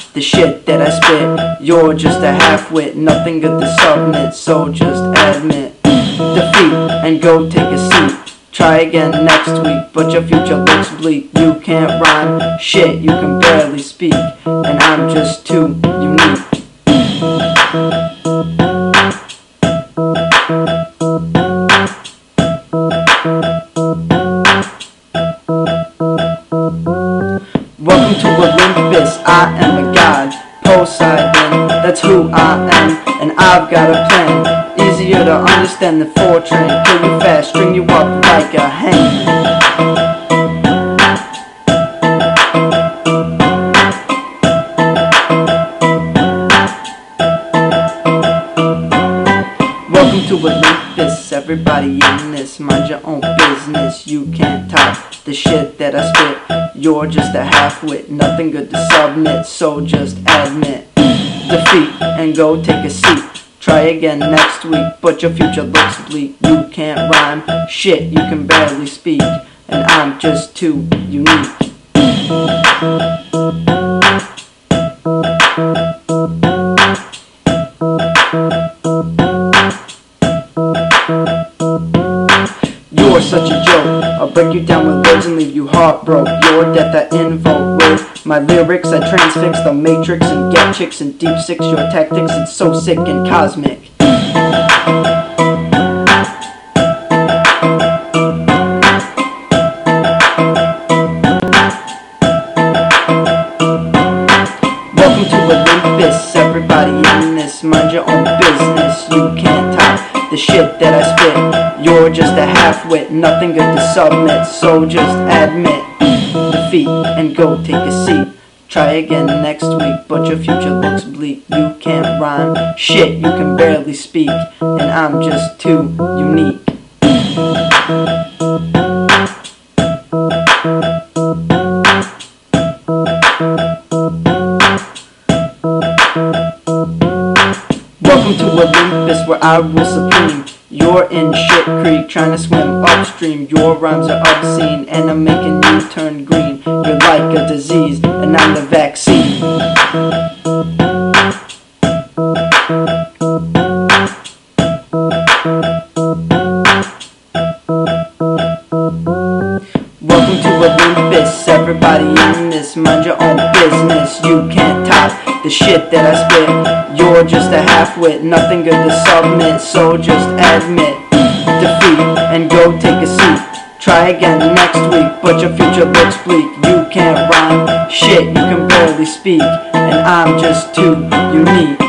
the shit that I spit. You're just a half-wit, nothing good to submit, so just admit defeat and go take a seat. Try again next week, but your future looks bleak. You can't rhyme, shit, you can barely speak, and I'm just too unique. Welcome to Olympus, I am a god. Poseidon, that's who I am, and I've got a plan. Easier to understand than Fortran. Kill you fast, string you up like a hangman. Welcome to Olympus, everybody in this. Mind your own business, you can't top the shit that I spit. You're just a half-wit, nothing good to submit, so just admit defeat and go take a seat. Try again next week, but your future looks bleak. You can't rhyme, shit, you can barely speak, and I'm just too unique. You're such a joke, I'll break you down with words and leave you heartbroken. Your death I invoke with my lyrics. I transfix the matrix and get chicks and deep six your tactics. It's so sick and cosmic. Welcome to Olympus, everybody in this. Mind your own business, you can't top the shit that I spit. You're just a half-wit, nothing good to submit, so just admit defeat and go take a seat. Try again next week, but your future looks bleak. You can't rhyme, shit, you can barely speak, and I'm just too unique. Welcome to Olympus, where I rule supreme. You're in shit creek, trying to swim upstream. Your rhymes are obscene, and I'm making you turn green. You're like a disease, and I'm the vaccine. Welcome to Olympus, everybody in this. Mind your own business, you can't top the shit that I spit. You're just a half-wit, nothing good to submit, so just admit defeat and go take a seat. Try again next week, but your future looks bleak. You can't rhyme, shit, you can barely speak, and I'm just too unique.